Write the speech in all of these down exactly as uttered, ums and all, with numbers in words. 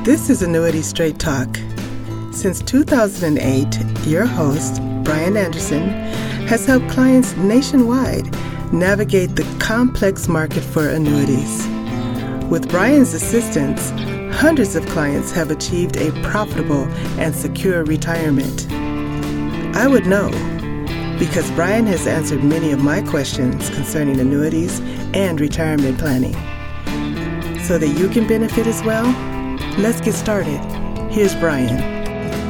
This is Annuity Straight Talk. Since two thousand eight, your host, Brian Anderson, has helped clients nationwide navigate the complex market for annuities. With Brian's assistance, hundreds of clients have achieved a profitable and secure retirement. I would know, because Brian has answered many of my questions concerning annuities and retirement planning. So that you can benefit as well, let's get started. Here's Brian.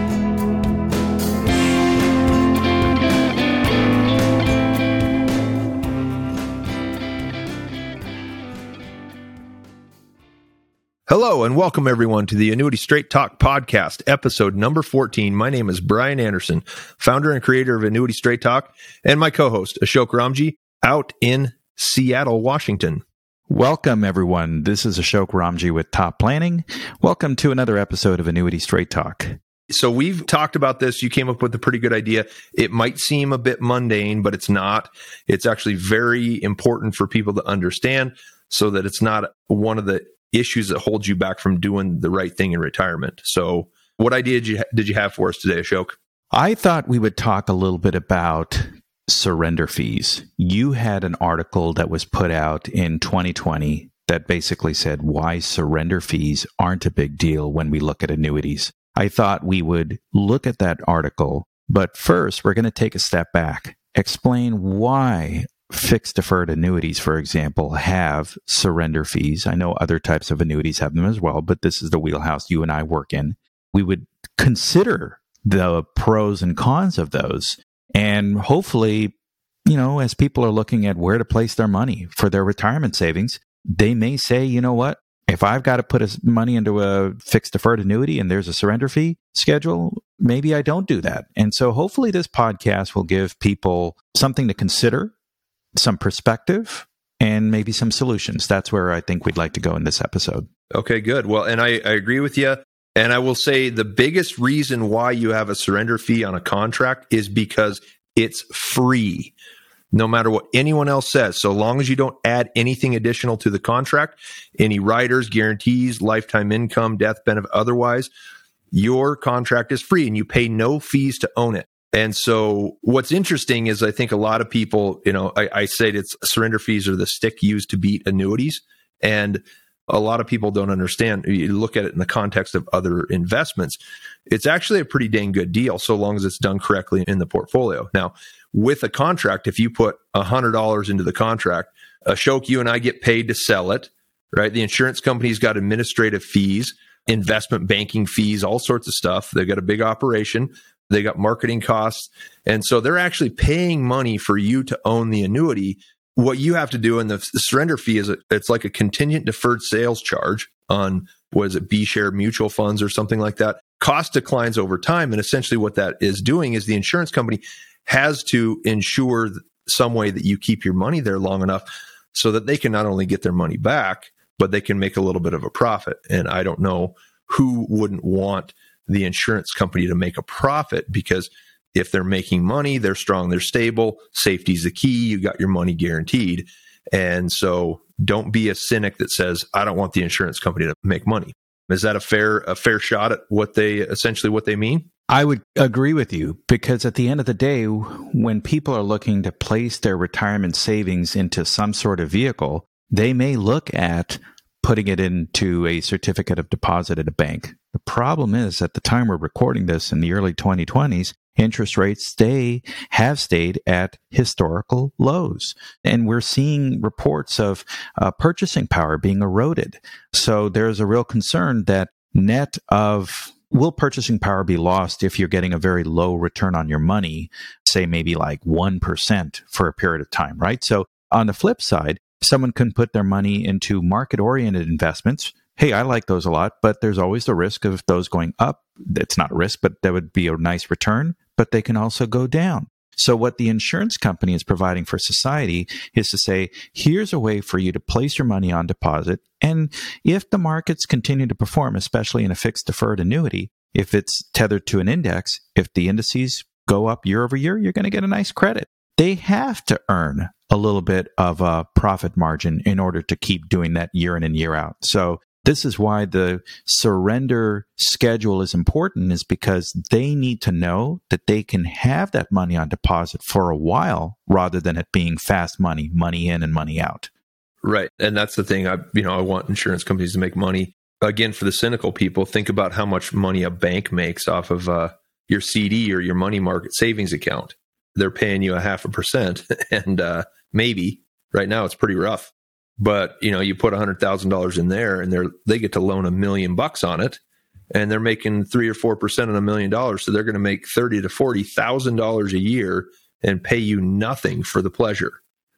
Hello and welcome everyone to the Annuity Straight Talk podcast, episode number fourteen. My name is Brian Anderson, founder and creator of Annuity Straight Talk, and my co-host, Ashok Ramji, out in Seattle, Washington. Welcome, everyone. This is Ashok Ramji with Top Planning. Welcome to another episode of Annuity Straight Talk. So we've talked about this. You came up with a pretty good idea. It might seem a bit mundane, but it's not. It's actually very important for people to understand so that it's not one of the issues that hold you back from doing the right thing in retirement. So what idea did you, did you have for us today, Ashok? I thought we would talk a little bit about surrender fees. You had an article that was put out in twenty twenty that basically said why surrender fees aren't a big deal when we look at annuities. I thought we would look at that article, but first we're going to take a step back, explain why fixed deferred annuities, for example, have surrender fees. I know other types of annuities have them as well, but this is the wheelhouse you and I work in. We would consider the pros and cons of those. And hopefully, you know, as people are looking at where to place their money for their retirement savings, they may say, you know what, if I've got to put a, money into a fixed deferred annuity and there's a surrender fee schedule, maybe I don't do that. And so hopefully this podcast will give people something to consider, some perspective, and maybe some solutions. That's where I think we'd like to go in this episode. Okay, good. Well, and I, I agree with you. And I will say the biggest reason why you have a surrender fee on a contract is because it's free, no matter what anyone else says. So long as you don't add anything additional to the contract, any riders, guarantees, lifetime income, death benefit, otherwise, your contract is free and you pay no fees to own it. And so what's interesting is I think a lot of people, you know, I, I say it's surrender fees are the stick used to beat annuities. And a lot of people don't understand. You look at it in the context of other investments. It's actually a pretty dang good deal so long as it's done correctly in the portfolio. Now, with a contract, if you put one hundred dollars into the contract, Ashok, you and I get paid to sell it, right? The insurance company's got administrative fees, investment banking fees, all sorts of stuff. They've got a big operation. They got marketing costs. And so they're actually paying money for you to own the annuity. What you have to do in the, the surrender fee is a, it's like a contingent deferred sales charge on, what is it, B-share mutual funds or something like that. Cost declines over time. And essentially what that is doing is the insurance company has to ensure some way that you keep your money there long enough so that they can not only get their money back, but they can make a little bit of a profit. And I don't know who wouldn't want the insurance company to make a profit, because if they're making money, they're strong, they're stable, safety's the key, you got your money guaranteed. And so don't be a cynic that says, I don't want the insurance company to make money. Is that a fair a fair shot at what they essentially what they mean? I would agree with you, because at the end of the day, when people are looking to place their retirement savings into some sort of vehicle, they may look at putting it into a certificate of deposit at a bank. The problem is, at the time we're recording this in the early twenty twenties, interest rates stay have stayed at historical lows. And we're seeing reports of uh, purchasing power being eroded. So there's a real concern that net of will purchasing power be lost if you're getting a very low return on your money, say maybe like one percent for a period of time, right? So on the flip side, someone can put their money into market-oriented investments. Hey, I like those a lot, but there's always the risk of those going up. It's not a risk, but that would be a nice return, but they can also go down. So what the insurance company is providing for society is to say, here's a way for you to place your money on deposit. And if the markets continue to perform, especially in a fixed deferred annuity, if it's tethered to an index, if the indices go up year over year, you're going to get a nice credit. They have to earn a little bit of a profit margin in order to keep doing that year in and year out. So This is why the surrender schedule is important, is because they need to know that they can have that money on deposit for a while rather than it being fast money, money in and money out. Right. And that's the thing. I, you know, I want insurance companies to make money. Again, for the cynical people, think about how much money a bank makes off of uh, your C D or your money market savings account. They're paying you a half a percent and uh, maybe right now it's pretty rough. But, you know, you put one hundred thousand dollars in there and they're they get to loan a million bucks on it, and they're making three or four percent on a million dollars. So they're going to make thirty to forty thousand dollars a year and pay you nothing for the pleasure.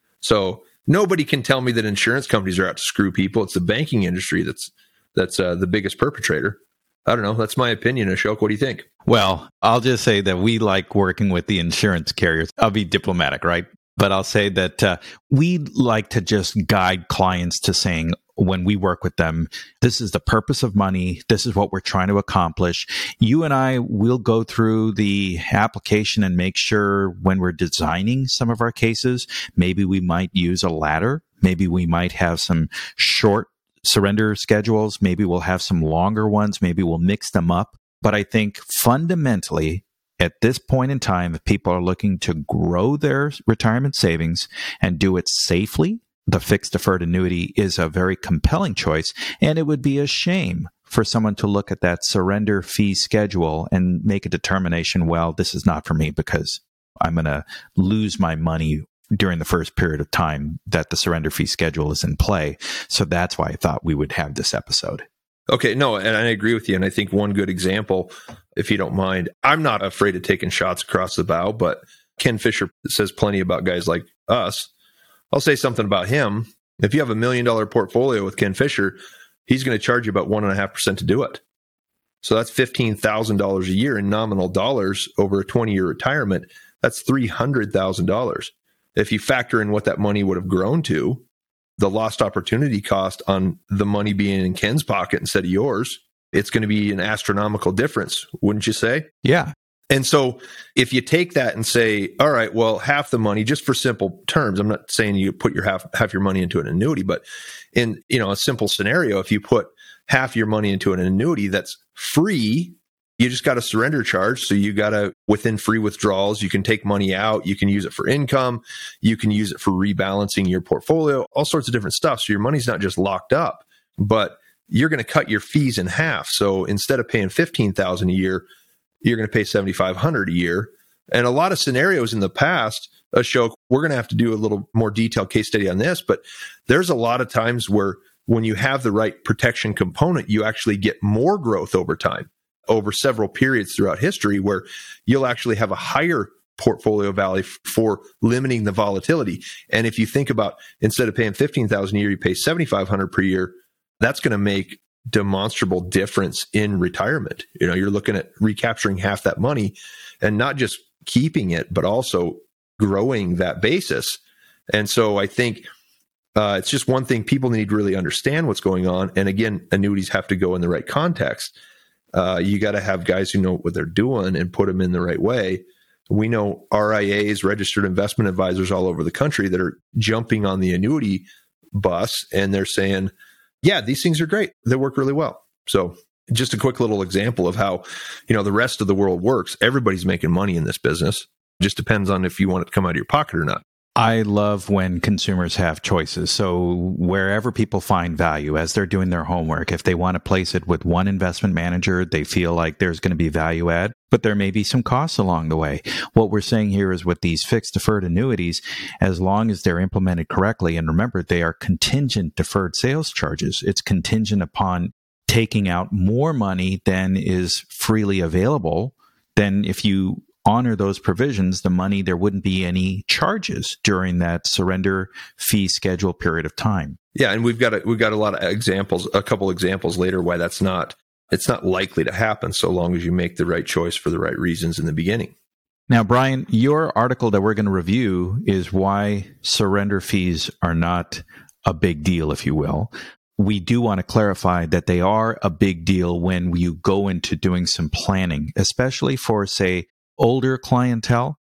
So nobody can tell me that insurance companies are out to screw people. It's the banking industry that's that's uh, the biggest perpetrator. I don't know. That's my opinion, Ashok. What do you think? Well, I'll just say that we like working with the insurance carriers. I'll be diplomatic, right? But I'll say that uh, we like to just guide clients to saying, when we work with them, this is the purpose of money. This is what we're trying to accomplish. You and I will go through the application and make sure when we're designing some of our cases, maybe we might use a ladder. Maybe we might have some short surrender schedules. Maybe we'll have some longer ones. Maybe we'll mix them up. But I think fundamentally, at this point in time, if people are looking to grow their retirement savings and do it safely, the fixed deferred annuity is a very compelling choice. And it would be a shame for someone to look at that surrender fee schedule and make a determination, well, this is not for me because I'm going to lose my money during the first period of time that the surrender fee schedule is in play. So that's why I thought we would have this episode. Okay, no, and I agree with you. And I think one good example, if you don't mind, I'm not afraid of taking shots across the bow, but Ken Fisher says plenty about guys like us. I'll say something about him. If you have a million dollar portfolio with Ken Fisher, he's going to charge you about one and a half percent to do it. So that's fifteen thousand dollars a year in nominal dollars over a twenty year retirement. That's three hundred thousand dollars. If you factor in what that money would have grown to, the lost opportunity cost on the money being in Ken's pocket instead of yours, it's going to be an astronomical difference, wouldn't you say? Yeah. And so if you take that and say, all right, well, half the money, just for simple terms, I'm not saying you put your half half your money into an annuity, but in, you know, a simple scenario, if you put half your money into an annuity that's free, you just got a surrender charge. So you got to, within free withdrawals, you can take money out, you can use it for income, you can use it for rebalancing your portfolio, all sorts of different stuff. So your money's not just locked up, but you're going to cut your fees in half. So instead of paying fifteen thousand dollars a year, you're going to pay seventy-five hundred dollars a year. And a lot of scenarios in the past, Ashok, we're going to have to do a little more detailed case study on this, but there's a lot of times where when you have the right protection component, you actually get more growth over time, over several periods throughout history, where you'll actually have a higher portfolio value for limiting the volatility. And if you think about, instead of paying fifteen thousand dollars a year, you pay seventy-five hundred dollars per year, that's going to make demonstrable difference in retirement. You know, you're looking at recapturing half that money and not just keeping it, but also growing that basis. And so I think uh, it's just one thing people need to really understand what's going on. And again, annuities have to go in the right context. Uh, you got to have guys who know what they're doing and put them in the right way. We know R I As, registered investment advisors all over the country, that are jumping on the annuity bus, and they're saying, yeah, these things are great. They work really well. So just a quick little example of how, you know, the rest of the world works. Everybody's making money in this business. It just depends on if you want it to come out of your pocket or not. I love when consumers have choices. So wherever people find value as they're doing their homework, if they want to place it with one investment manager, they feel like there's going to be value add, but there may be some costs along the way. What we're saying here is with these fixed deferred annuities, as long as they're implemented correctly, and remember, they are contingent deferred sales charges. It's contingent upon taking out more money than is freely available. Then if you honor those provisions, the money, there wouldn't be any charges during that surrender fee schedule period of time. Yeah, and we've got a, we've got a lot of examples, a couple examples later why that's not, it's not likely to happen so long as you make the right choice for the right reasons in the beginning. Now, Brian, your article that we're going to review is why surrender fees are not a big deal, if you will. We do want to clarify that they are a big deal when you go into doing some planning, especially for, say, older clientele.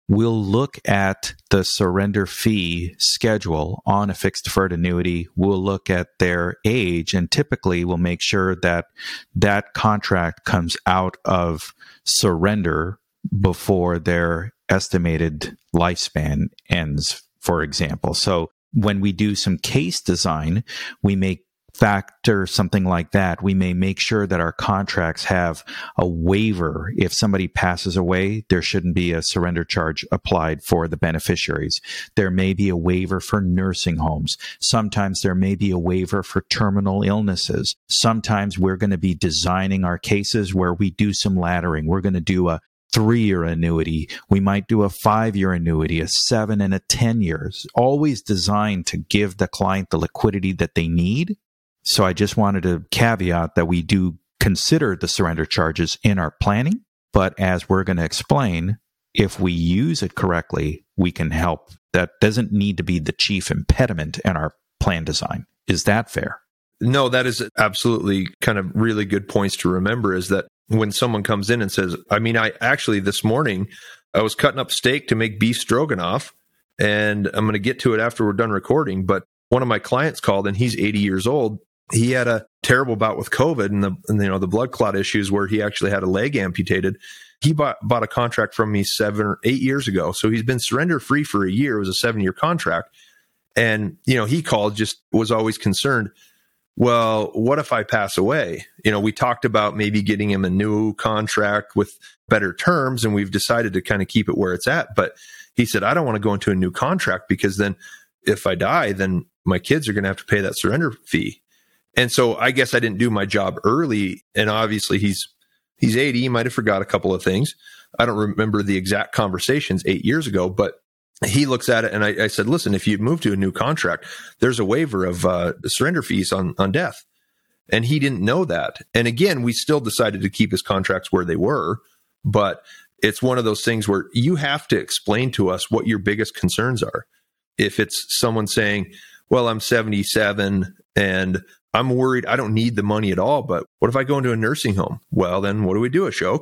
we'll look at the surrender fee schedule on a fixed deferred annuity. We'll look at their age, and typically we'll make sure that that contract comes out of surrender before their estimated lifespan ends, for example. So when we do some case design, we may factor something like that. We may make sure that our contracts have a waiver. If somebody passes away, there shouldn't be a surrender charge applied for the beneficiaries. There may be a waiver for nursing homes. Sometimes there may be a waiver for terminal illnesses. Sometimes we're going to be designing our cases where we do some laddering. We're going to do a three-year annuity. We might do a five-year annuity, a seven and a ten years, always designed to give the client the liquidity that they need. So I just wanted to caveat that we do consider the surrender charges in our planning, but as we're going to explain, if we use it correctly, we can help. That doesn't need to be the chief impediment in our plan design. Is that fair? No, that is absolutely kind of really good points to remember, is that when someone comes in and says, I mean, I actually this morning, I was cutting up steak to make beef stroganoff, and I'm going to get to it after we're done recording, but one of my clients called and he's eighty years old. He had a terrible bout with COVID and the, and, you know, the blood clot issues where he actually had a leg amputated. He bought, bought a contract from me seven or eight years ago. So he's been surrender free for a year. It was a seven year contract. And, you know, he called, just was always concerned. Well, what if I pass away? You know, we talked about maybe getting him a new contract with better terms, and we've decided to kind of keep it where it's at. But he said, I don't want to go into a new contract because then if I die, then my kids are going to have to pay that surrender fee. And so I guess I didn't do my job early. And obviously he's, he's eighty. He might've forgot a couple of things. I don't remember the exact conversations eight years ago, but he looks at it and I, I said, listen, if you move to a new contract, there's a waiver of uh, surrender fees on, on death. And he didn't know that. And again, we still decided to keep his contracts where they were, but it's one of those things where you have to explain to us what your biggest concerns are. If it's someone saying, well, I'm seventy-seven and I'm worried I don't need the money at all, but what if I go into a nursing home? Well, then what do we do, Ashok?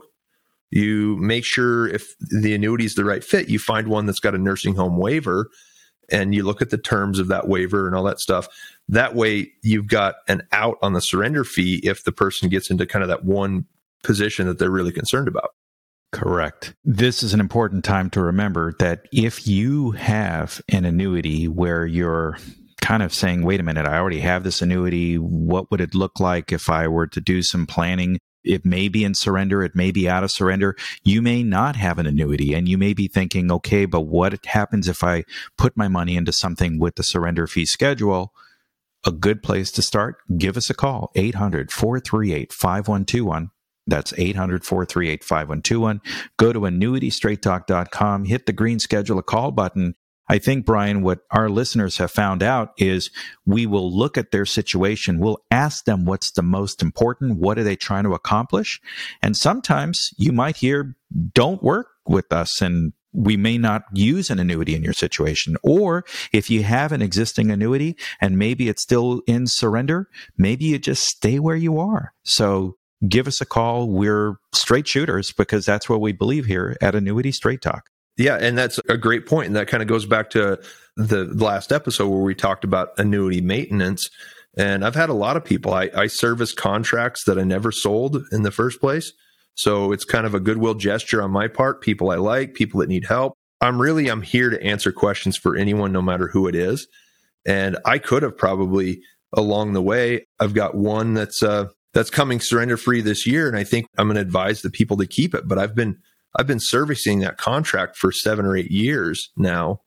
You make sure if the annuity is the right fit, you find one that's got a nursing home waiver and you look at the terms of that waiver and all that stuff. That way you've got an out on the surrender fee if the person gets into kind of that one position that they're really concerned about. Correct. This is an important time to remember that if you have an annuity where you're kind of saying, wait a minute, I already have this annuity. What would it look like if I were to do some planning? It may be in surrender. It may be out of surrender. You may not have an annuity and you may be thinking, okay, but what happens if I put my money into something with the surrender fee schedule? A good place to start, give us a call, eight hundred, four three eight, five one two one. That's eight hundred, four three eight, five one two one. Go to annuity straight talk dot com, hit the green schedule a call button. I think, Brian, what our listeners have found out is we will look at their situation. We'll ask them what's the most important. What are they trying to accomplish? And sometimes you might hear, don't work with us, and we may not use an annuity in your situation. Or if you have an existing annuity and maybe it's still in surrender, maybe you just stay where you are. So give us a call. We're straight shooters because that's what we believe here at Annuity Straight Talk. Yeah, and that's a great point. And that kind of goes back to the last episode where we talked about annuity maintenance. And I've had a lot of people, I, I service contracts that I never sold in the first place. So it's kind of a goodwill gesture on my part, people I like, people that need help. I'm really, I'm here to answer questions for anyone, no matter who it is. And I could have probably along the way, I've got one that's uh, that's coming surrender free this year. And I think I'm going to advise the people to keep it. But I've been I've been servicing that contract for seven or eight years now.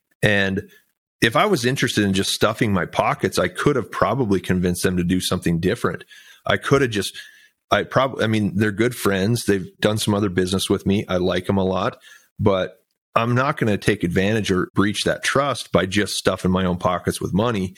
And if I was interested in just stuffing my pockets, I could have probably convinced them to do something different. I could have just, I probably, I mean, they're good friends. They've done some other business with me. I like them a lot, but I'm not going to take advantage or breach that trust by just stuffing my own pockets with money.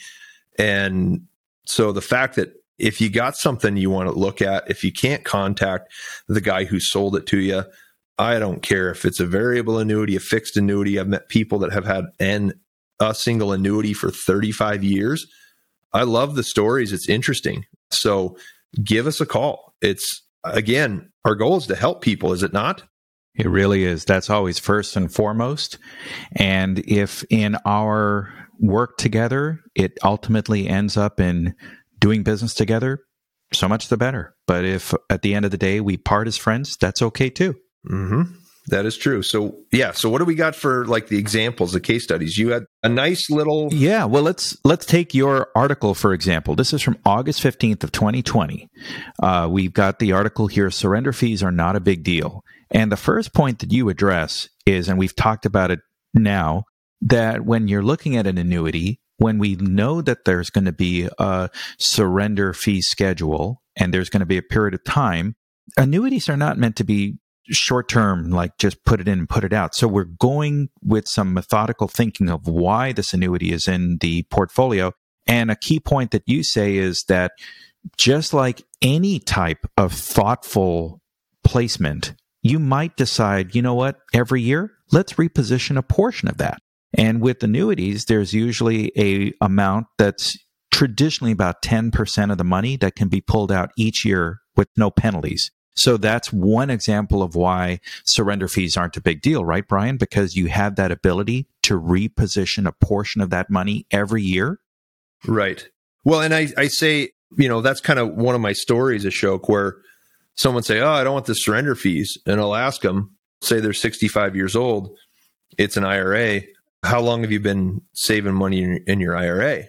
And so the fact that if you got something you want to look at, if you can't contact the guy who sold it to you, I don't care if it's a variable annuity, a fixed annuity. I've met people that have had an a single annuity for thirty-five years. I love the stories. It's interesting. So give us a call. It's, again, our goal is to help people, is it not? It really is. That's always first and foremost. And if in our work together, it ultimately ends up in doing business together, so much the better. But if at the end of the day we part as friends, that's okay too. Mm-hmm. That is true. So yeah. So what do we got for like the examples, the case studies? You had a nice little. Yeah. Well, let's let's take your article for example. This is from August fifteenth of twenty twenty. Uh, we've got the article here. Surrender fees are not a big deal. And the first point that you address is, and we've talked about it now, that when you're looking at an annuity, when we know that there's going to be a surrender fee schedule and there's going to be a period of time, annuities are not meant to be short term, like just put it in and put it out. So we're going with some methodical thinking of why this annuity is in the portfolio. And a key point that you say is that just like any type of thoughtful placement, you might decide, you know what, every year, let's reposition a portion of that. And with annuities, there's usually a amount that's traditionally about ten percent of the money that can be pulled out each year with no penalties. So that's one example of why surrender fees aren't a big deal, right, Brian? Because you have that ability to reposition a portion of that money every year. Right. Well, and I, I say, you know, that's kind of one of my stories, Ashok, where someone say, oh, I don't want the surrender fees. And I'll ask them, say they're sixty-five years old, it's an I R A. How long have you been saving money in, in your I R A?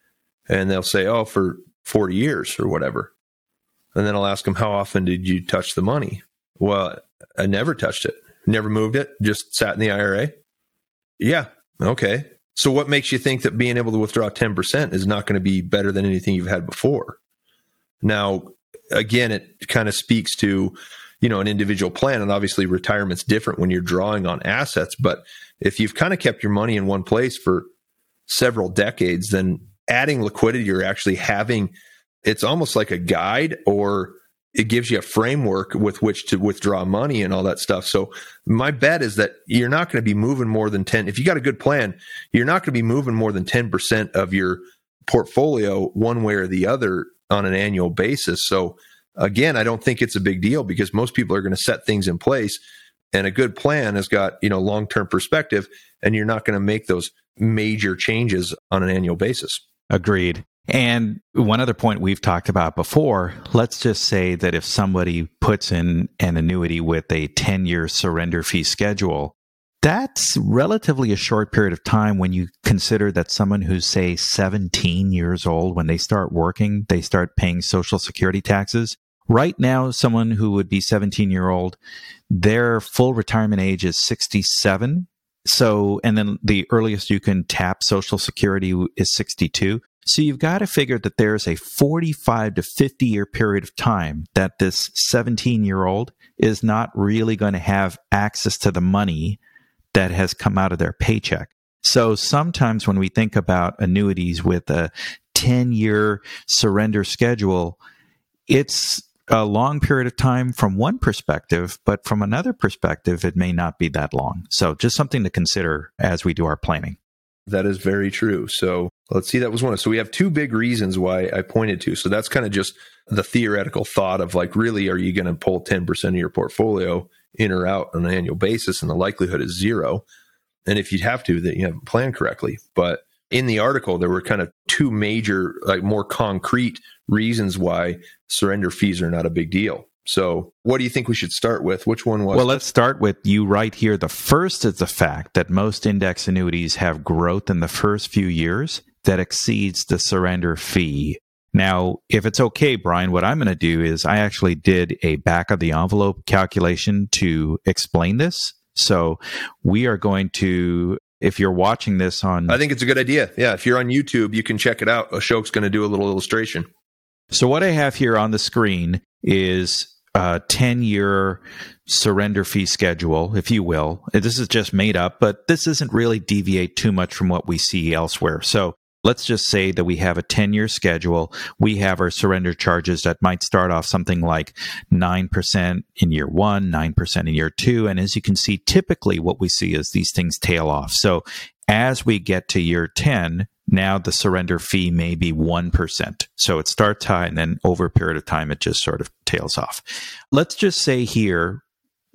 And they'll say, oh, for forty years or whatever. And then I'll ask them, how often did you touch the money? Well, I never touched it. Never moved it. Just sat in the I R A. Yeah. Okay. So what makes you think that being able to withdraw ten percent is not going to be better than anything you've had before? Now, again, it kind of speaks to, you know, an individual plan. And obviously retirement's different when you're drawing on assets. But if you've kind of kept your money in one place for several decades, then adding liquidity or actually having, it's almost like a guide, or it gives you a framework with which to withdraw money and all that stuff. So my bet is that you're not going to be moving more than ten. If you got a good plan, you're not going to be moving more than ten percent of your portfolio one way or the other on an annual basis. So again, I don't think it's a big deal because most people are going to set things in place, and a good plan has got, you know, long-term perspective, and you're not going to make those major changes on an annual basis. Agreed. And one other point we've talked about before, let's just say that if somebody puts in an annuity with a ten-year surrender fee schedule, that's relatively a short period of time when you consider that someone who's, say, seventeen years old, when they start working, they start paying Social Security taxes. Right now, someone who would be seventeen-year-old, their full retirement age is sixty-seven. So, and then the earliest you can tap Social Security is sixty-two. So you've got to figure that there's a forty-five to fifty year period of time that this seventeen year old is not really going to have access to the money that has come out of their paycheck. So sometimes when we think about annuities with a ten year surrender schedule, it's a long period of time from one perspective, but from another perspective, it may not be that long. So just something to consider as we do our planning. That is very true. So let's see, that was one. So we have two big reasons why I pointed to. So that's kind of just the theoretical thought of like, really, are you going to pull ten percent of your portfolio in or out on an annual basis? And the likelihood is zero. And if you'd have to, then you haven't planned correctly. But in the article, there were kind of two major, like more concrete reasons why surrender fees are not a big deal. So what do you think we should start with? Which one was? Well, let's start with you right here. The first is the fact that most index annuities have growth in the first few years that exceeds the surrender fee. Now, if it's okay, Brian, what I'm going to do is I actually did a back of the envelope calculation to explain this. So we are going to, if you're watching this on... I think it's a good idea. Yeah, if you're on YouTube, you can check it out. Ashok's going to do a little illustration. So what I have here on the screen is a ten-year surrender fee schedule, if you will. This is just made up, but this doesn't really deviate too much from what we see elsewhere. So let's just say that we have a ten-year schedule. We have our surrender charges that might start off something like nine percent in year one, nine percent in year two. And as you can see, typically what we see is these things tail off. So as we get to year ten, now the surrender fee may be one percent. So it starts high, and then over a period of time, it just sort of tails off. Let's just say here,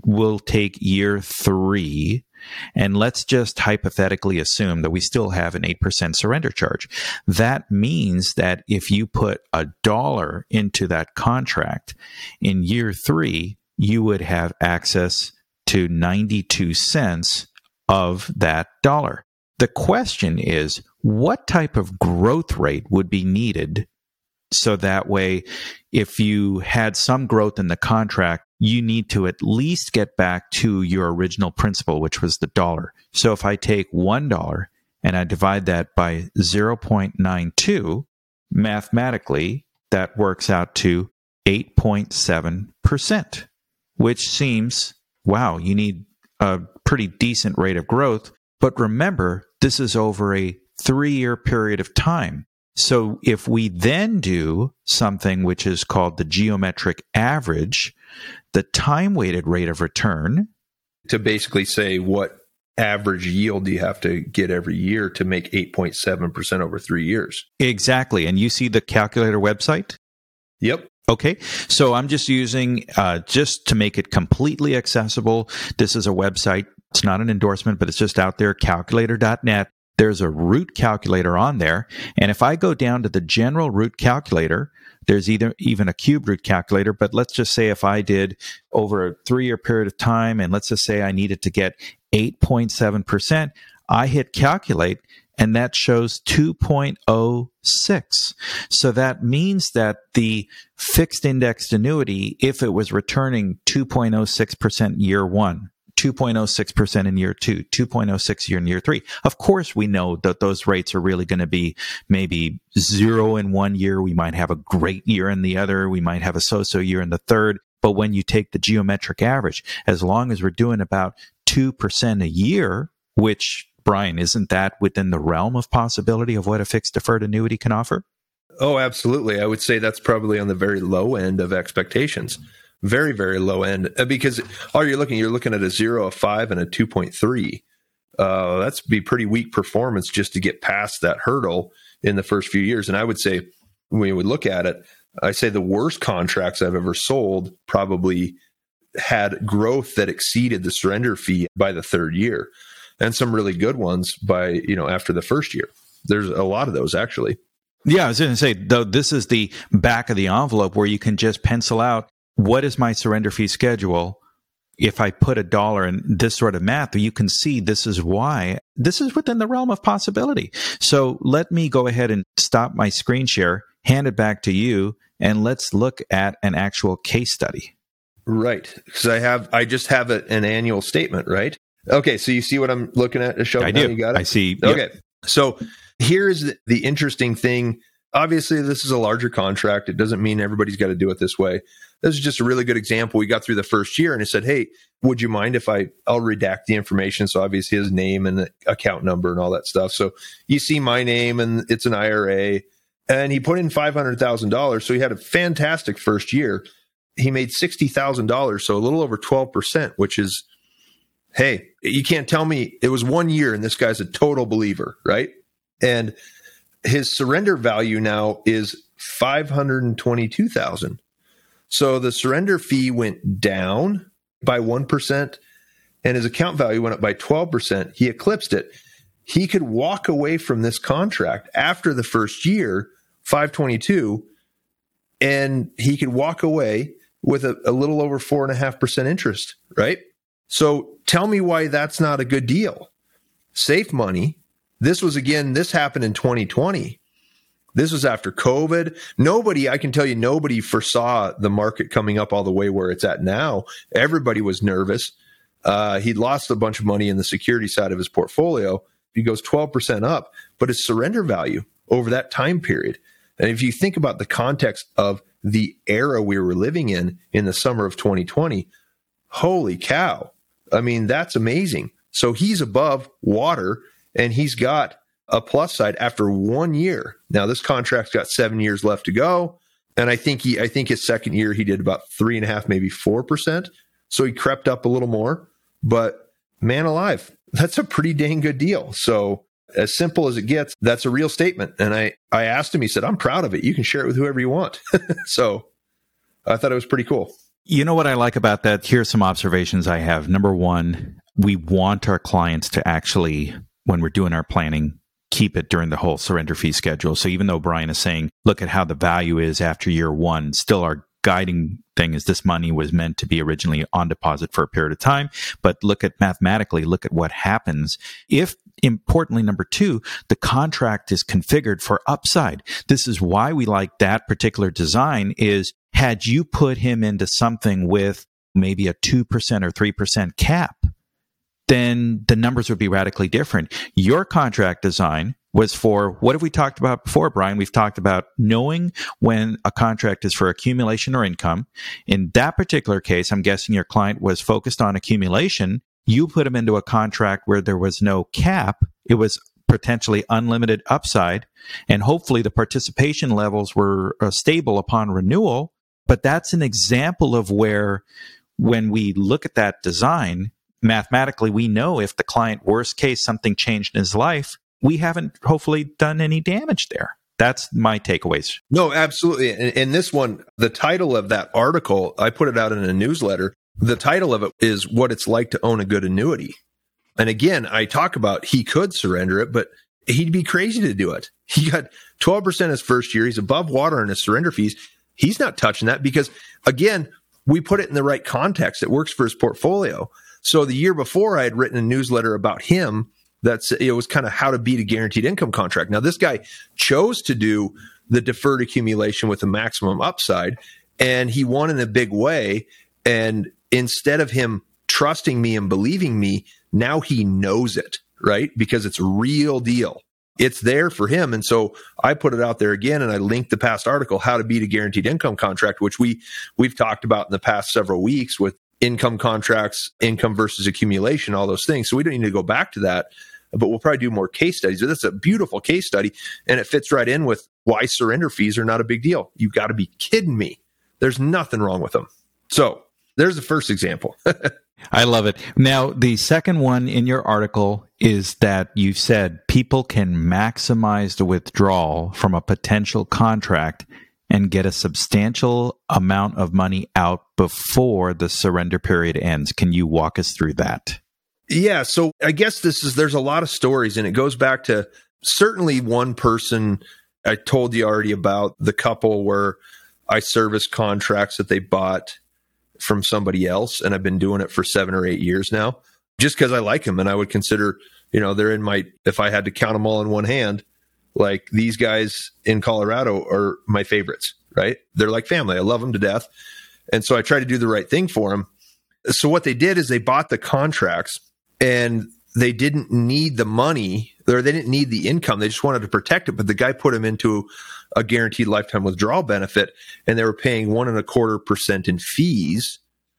we'll take year three, and let's just hypothetically assume that we still have an eight percent surrender charge. That means that if you put a dollar into that contract in year three, you would have access to ninety-two cents of that dollar. The question is, what type of growth rate would be needed so that way, if you had some growth in the contract, you need to at least get back to your original principal, which was the dollar. So if I take one dollar and I divide that by zero point nine two, mathematically, that works out to eight point seven percent, which seems, wow, you need a pretty decent rate of growth. But remember, this is over a three-year period of time. So if we then do something which is called the geometric average, the time-weighted rate of return, to basically say what average yield do you have to get every year to make eight point seven percent over three years. Exactly. And you see the calculator website? Yep. Okay, so I'm just using, uh, just to make it completely accessible, this is a website. It's not an endorsement, but it's just out there, calculator dot net. There's a root calculator on there. And if I go down to the general root calculator, there's either even a cube root calculator, but let's just say if I did over a three-year period of time, and let's just say I needed to get eight point seven percent, I hit calculate, and that shows two point oh six. So that means that the fixed indexed annuity, if it was returning two point oh six percent year one, two point oh six percent in year two, two point oh six year in year three. Of course, we know that those rates are really going to be maybe zero in one year. We might have a great year in the other. We might have a so-so year in the third. But when you take the geometric average, as long as we're doing about two percent a year, which, Brian, isn't that within the realm of possibility of what a fixed deferred annuity can offer? Oh, absolutely. I would say that's probably on the very low end of expectations. Very, very low end, because all you're looking, you're looking at a zero, a five, and a two point three. Uh, that's be pretty weak performance just to get past that hurdle in the first few years. And I would say, when you would look at it, I say the worst contracts I've ever sold probably had growth that exceeded the surrender fee by the third year, and some really good ones by, you know, after the first year. There's a lot of those actually. Yeah, I was going to say, though, this is the back of the envelope where you can just pencil out, what is my surrender fee schedule? If I put a dollar in this sort of math, you can see this is why. This is within the realm of possibility. So let me go ahead and stop my screen share, hand it back to you, and let's look at an actual case study. Right. Because I have, I just have a, an annual statement, right? Okay. So you see what I'm looking at to show I now? do. You got it? I see. Okay. Yep. So here's the, the interesting thing. Obviously, this is a larger contract. It doesn't mean everybody's got to do it this way. This is just a really good example. We got through the first year and it said, hey, would you mind if I, I'll redact the information. So obviously his name and the account number and all that stuff. So you see my name and it's an I R A, and he put in five hundred thousand dollars. So he had a fantastic first year. He made sixty thousand dollars. So a little over twelve percent, which is, hey, you can't tell me it was one year and this guy's a total believer, right? And his surrender value now is five hundred twenty-two thousand dollars. So the surrender fee went down by one percent and his account value went up by twelve percent. He eclipsed it. He could walk away from this contract after the first year, five twenty-two, and he could walk away with a, a little over four and a half percent interest, right? So tell me why that's not a good deal. Safe money. This was, again, this happened in twenty twenty. This was after COVID. Nobody, I can tell you, nobody foresaw the market coming up all the way where it's at now. Everybody was nervous. Uh, he'd lost a bunch of money in the security side of his portfolio. He goes twelve percent up, but his surrender value over that time period. And if you think about the context of the era we were living in, in the summer of twenty twenty, holy cow. I mean, that's amazing. So he's above water and he's got a plus side after one year. Now this contract's got seven years left to go. And I think he, I think his second year, he did about three and a half, maybe four percent. So he crept up a little more, but man alive, that's a pretty dang good deal. So as simple as it gets, that's a real statement. And I, I asked him, he said, I'm proud of it. You can share it with whoever you want. So I thought it was pretty cool. You know what I like about that? Here's some observations I have. Number one, we want our clients to actually, when we're doing our planning, keep it during the whole surrender fee schedule. So even though Brian is saying, look at how the value is after year one, still our guiding thing is this money was meant to be originally on deposit for a period of time. But look at mathematically, look at what happens if, importantly, number two, the contract is configured for upside. This is why we like that particular design is had you put him into something with maybe a two percent or three percent cap, then the numbers would be radically different. Your contract design was for, what have we talked about before, Brian? We've talked about knowing when a contract is for accumulation or income. In that particular case, I'm guessing your client was focused on accumulation. You put him into a contract where there was no cap. It was potentially unlimited upside, and hopefully the participation levels were uh, stable upon renewal. But that's an example of where, when we look at that design, mathematically, we know if the client, worst case, something changed in his life, we haven't hopefully done any damage there. That's my takeaways. No, absolutely. And, and this one, the title of that article, I put it out in a newsletter. The title of it is What It's Like to Own a Good Annuity. And again, I talk about he could surrender it, but he'd be crazy to do it. He got twelve percent his first year. He's above water on his surrender fees. He's not touching that because, again, we put it in the right context. It works for his portfolio. So the year before, I had written a newsletter about him. That's, it was kind of how to beat a guaranteed income contract. Now, this guy chose to do the deferred accumulation with the maximum upside, and he won in a big way. And instead of him trusting me and believing me, now he knows it, right? Because it's real deal. It's there for him. And so I put it out there again, and I linked the past article, How to Beat a Guaranteed Income Contract, which we, we've talked about in the past several weeks with income contracts, income versus accumulation, all those things. So we don't need to go back to that, but we'll probably do more case studies. But that's a beautiful case study, and it fits right in with why surrender fees are not a big deal. You've got to be kidding me. There's nothing wrong with them. So there's the first example. I love it. Now, the second one in your article is that you said people can maximize the withdrawal from a potential contract and get a substantial amount of money out before the surrender period ends. Can you walk us through that? Yeah. So I guess this is, there's a lot of stories, and it goes back to certainly one person I told you already about, the couple where I serviced contracts that they bought from somebody else, and I've been doing it for seven or eight years now, just because I like them. And I would consider, you know, they're in my, if I had to count them all in one hand, like these guys in Colorado are my favorites, right? They're like family. I love them to death. And so I try to do the right thing for them. So what they did is they bought the contracts, and they didn't need the money, or they didn't need the income. They just wanted to protect it. But the guy put them into a guaranteed lifetime withdrawal benefit, and they were paying one and a quarter percent in fees.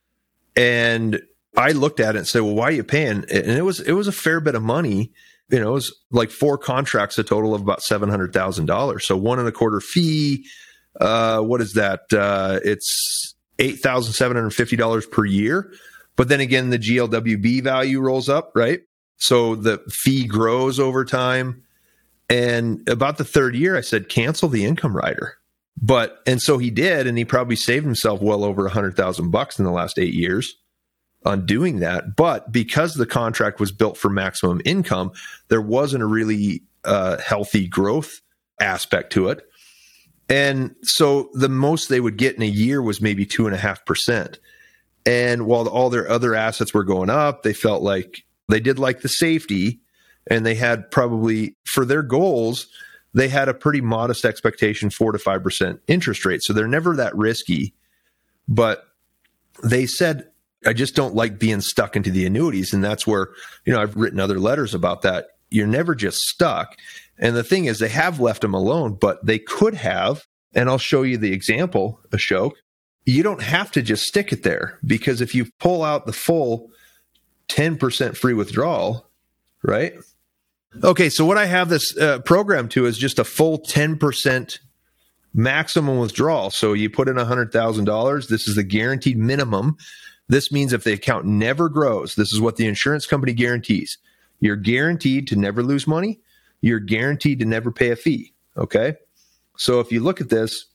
And I looked at it and said, well, why are you paying? And it was, it was a fair bit of money. You know, it was like four contracts, a total of about seven hundred thousand dollars. So one and a quarter fee. Uh, what is that? Uh, it's eight thousand seven hundred fifty dollars per year. But then again, the G L W B value rolls up, right? So the fee grows over time. And about the third year, I said, cancel the income rider. But, and so he did, and he probably saved himself well over a hundred thousand bucks in the last eight years on doing that. But because the contract was built for maximum income, there wasn't a really uh, healthy growth aspect to it. And so the most they would get in a year was maybe two and a half percent. And while all their other assets were going up, they felt like they did like the safety, and they had probably, for their goals, they had a pretty modest expectation, four to five percent interest rate. So they're never that risky. But they said, I just don't like being stuck into the annuities. And that's where, you know, I've written other letters about that. You're never just stuck. And the thing is, they have left them alone, but they could have, and I'll show you the example, Ashok. You don't have to just stick it there, because if you pull out the full ten percent free withdrawal, right? Okay, so what I have this uh, program to is just a full ten percent maximum withdrawal. So you put in one hundred thousand dollars. This is the guaranteed minimum. This means if the account never grows, this is what the insurance company guarantees. You're guaranteed to never lose money. You're guaranteed to never pay a fee, okay? So if you look at this,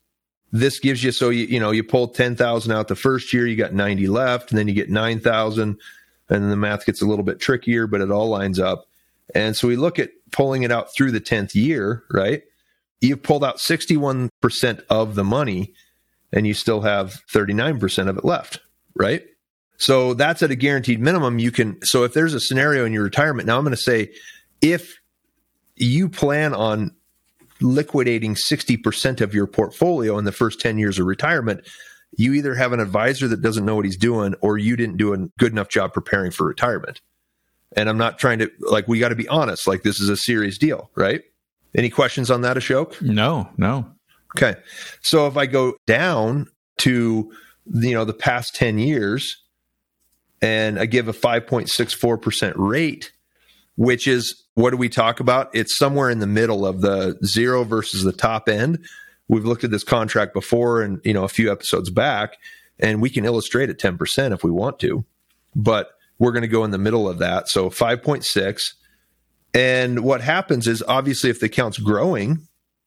this gives you, so you, you know, you pull ten thousand out the first year, you got ninety left, and then you get nine thousand, and then the math gets a little bit trickier, but it all lines up. And so we look at pulling it out through the tenth year, right? You've pulled out sixty-one percent of the money, and you still have thirty-nine percent of it left, right? So that's at a guaranteed minimum. You can, so if there's a scenario in your retirement, now I'm going to say, if you plan on liquidating sixty percent of your portfolio in the first ten years of retirement, you either have an advisor that doesn't know what he's doing, or you didn't do a good enough job preparing for retirement. And I'm not trying to, like, we got to be honest, like, this is a serious deal, right? Any questions on that, Ashok? No, no. Okay. So if I go down to, you know, the past ten years, and I give a five point six four percent rate, which is, what do we talk about? It's somewhere in the middle of the zero versus the top end. We've looked at this contract before, and, you know, a few episodes back, and we can illustrate at ten percent if we want to, but we're going to go in the middle of that. So five point six. And what happens is, obviously, if the account's growing,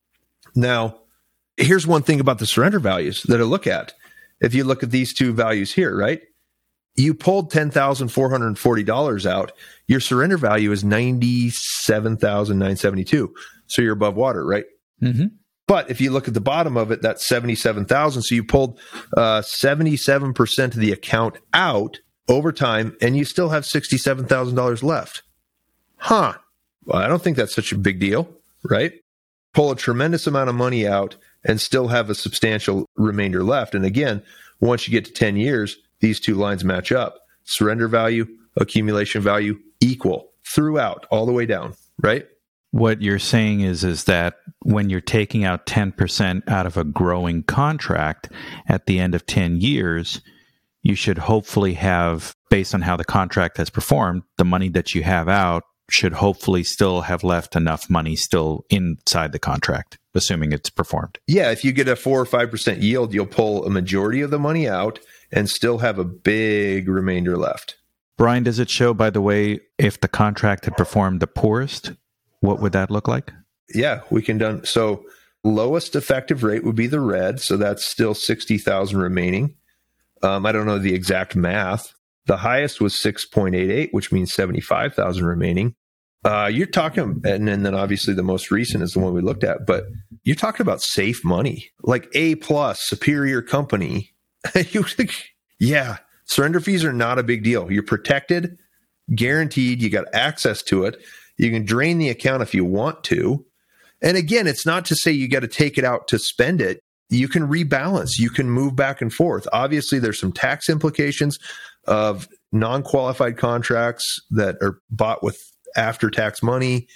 now here's one thing about the surrender values that I look at. If you look at these two values here, right? You pulled ten thousand four hundred forty dollars out. Your surrender value is ninety-seven thousand nine hundred seventy-two dollars. So you're above water, right? Mm-hmm. But if you look at the bottom of it, that's seventy-seven thousand dollars. So you pulled uh, seventy-seven percent of the account out over time, and you still have sixty-seven thousand dollars left. Huh. Well, I don't think that's such a big deal, right? Pull a tremendous amount of money out and still have a substantial remainder left. And again, once you get to ten years, these two lines match up. Surrender value, accumulation value, equal throughout, all the way down, right? What you're saying is, is that when you're taking out ten percent out of a growing contract at the end of ten years, you should hopefully have, based on how the contract has performed, the money that you have out should hopefully still have left enough money still inside the contract, assuming it's performed. Yeah, if you get a four or five percent yield, you'll pull a majority of the money out and still have a big remainder left. Brian, does it show, by the way, if the contract had performed the poorest, what would that look like? Yeah, we can done. So lowest effective rate would be the red. So that's still sixty thousand remaining. Um, I don't know the exact math. The highest was six point eight eight, which means seventy-five thousand remaining. Uh, you're talking, and, and then obviously the most recent is the one we looked at, but you're talking about safe money, like A plus, superior company. you, yeah, surrender fees are not a big deal. You're protected, guaranteed. You got access to it. You can drain the account if you want to. And again, it's not to say you got to take it out to spend it. You can rebalance. You can move back and forth. Obviously, there's some tax implications of non-qualified contracts that are bought with after-tax money.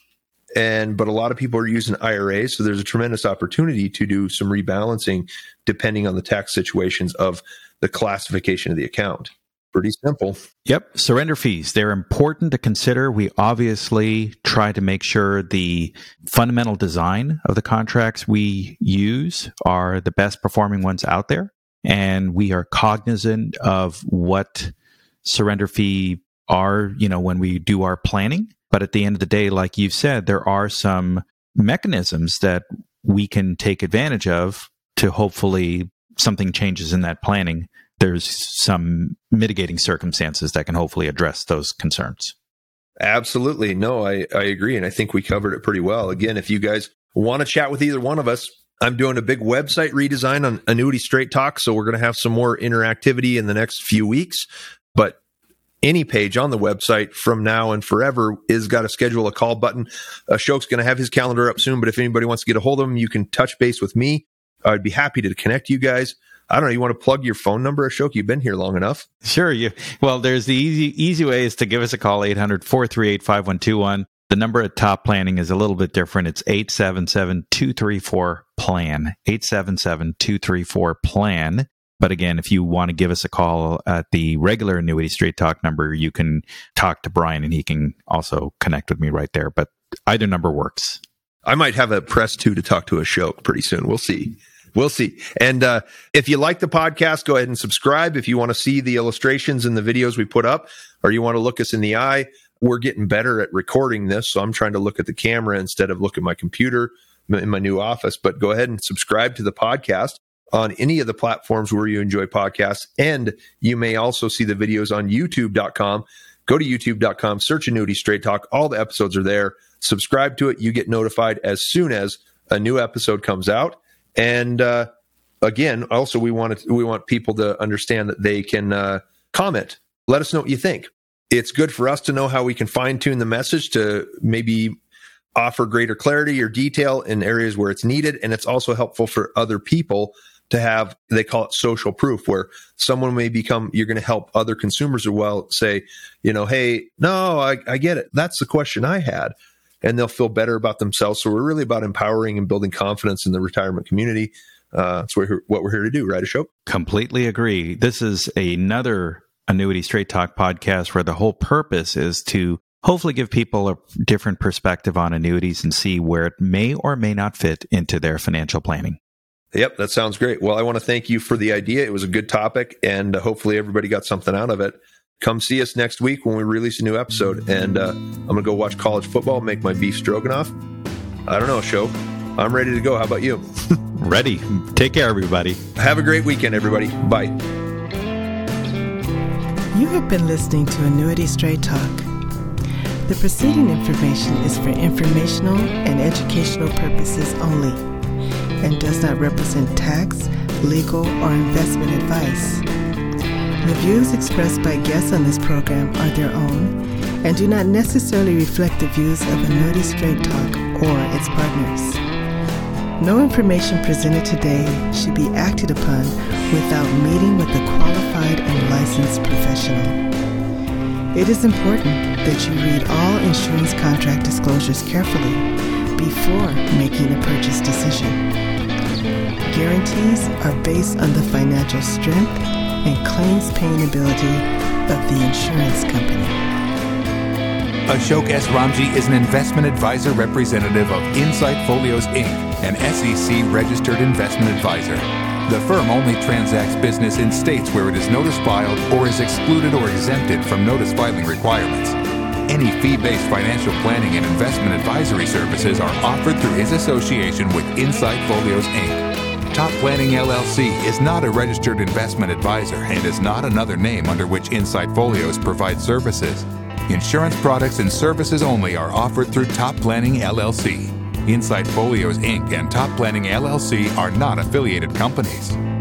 And but a lot of people are using I R As, so there's a tremendous opportunity to do some rebalancing depending on the tax situations of the classification of the account. Pretty simple. Yep. Surrender fees. They're important to consider. We obviously try to make sure the fundamental design of the contracts we use are the best performing ones out there. And we are cognizant of what surrender fee are, you know, when we do our planning. But at the end of the day, like you've said, there are some mechanisms that we can take advantage of to hopefully something changes in that planning. There's some mitigating circumstances that can hopefully address those concerns. Absolutely. No, I, I agree. And I think we covered it pretty well. Again, if you guys want to chat with either one of us, I'm doing a big website redesign on Annuity Straight Talk. So we're going to have some more interactivity in the next few weeks. But any page on the website from now and forever is got to schedule a call button. Uh, Ashok's going to have his calendar up soon. But if anybody wants to get a hold of him, you can touch base with me. I'd be happy to connect you guys. I don't know. You want to plug your phone number, Ashok? You've been here long enough. Sure. You well, there's the easy easy way is to give us a call, eight hundred, four three eight, five one two one. The number at Top Planning is a little bit different. It's eight seven seven, two three four, P L A N. eight seven seven, two three four, P L A N. But again, if you want to give us a call at the regular Annuity Straight Talk number, you can talk to Brian and he can also connect with me right there. But either number works. I might have a press two to talk to Ashok pretty soon. We'll see. We'll see. And uh, if you like the podcast, go ahead and subscribe. If you want to see the illustrations and the videos we put up, or you want to look us in the eye, we're getting better at recording this. So I'm trying to look at the camera instead of look at my computer in my new office. But go ahead and subscribe to the podcast. on any of the platforms where you enjoy podcasts. And you may also see the videos on youtube dot com. Go to youtube dot com, search Annuity Straight Talk. All the episodes are there. Subscribe to it. You get notified as soon as a new episode comes out. And uh, again, also we want to, we want people to understand that they can uh, comment. Let us know what you think. It's good for us to know how we can fine tune the message to maybe offer greater clarity or detail in areas where it's needed. And it's also helpful for other people to have, they call it social proof, where someone may become, you're going to help other consumers as well say, you know, hey, no, I, I get it. That's the question I had. And they'll feel better about themselves. So we're really about empowering and building confidence in the retirement community. Uh, that's what we're, what we're here to do, right, Ashok? Completely agree. This is another Annuity Straight Talk podcast where the whole purpose is to hopefully give people a different perspective on annuities and see where it may or may not fit into their financial planning. Yep, that sounds great. Well, I want to thank you for the idea. It was a good topic, and uh, hopefully everybody got something out of it. Come see us next week when we release a new episode, and uh, I'm going to go watch college football, make my beef stroganoff. I don't know, show. I'm ready to go. How about you? Ready. Take care, everybody. Have a great weekend, everybody. Bye. You have been listening to Annuity Straight Talk. The preceding information is for informational and educational purposes only and does not represent tax, legal, or investment advice. The views expressed by guests on this program are their own and do not necessarily reflect the views of Annuity Straight Talk or its partners. No information presented today should be acted upon without meeting with a qualified and licensed professional. It is important that you read all insurance contract disclosures carefully before making a purchase decision. Guarantees are based on the financial strength and claims paying ability of the insurance company. Ashok S. Ramji is an investment advisor representative of Insight Folios, Incorporated, an S E C-registered investment advisor. The firm only transacts business in states where it is notice filed or is excluded or exempted from notice filing requirements. Any fee-based financial planning and investment advisory services are offered through his association with Insight Folios, Incorporated. Top Planning L L C is not a registered investment advisor and is not another name under which Insight Folios provides services. Insurance products and services only are offered through Top Planning L L C. Insight Folios, Incorporated and Top Planning L L C are not affiliated companies.